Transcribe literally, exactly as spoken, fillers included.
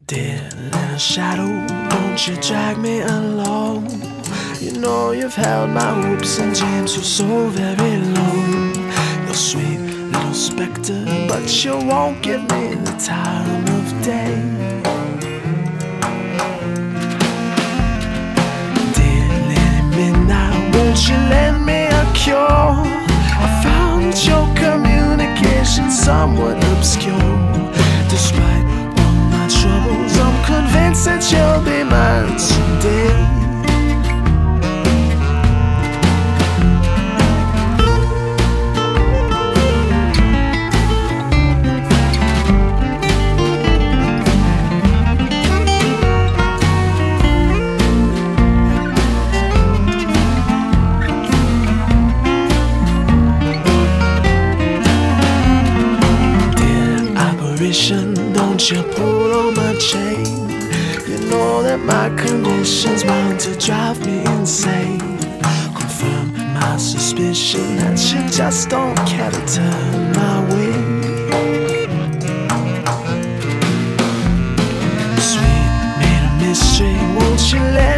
Dear little shadow, won't you drag me along? You know you've held my hopes and dreams for so very long. You're sweet little spectre, but you won't give me the time of day. Dear little midnight, won't you lend me a cure? I found your communication somewhat obscure. Despite troubles, I'm convinced that you'll be mine someday. Dear apparition, don't you pull on my chain. You know that my condition's bound to drive me insane. Confirm my suspicion that you just don't care to turn my way. Sweet, made of mystery, won't you let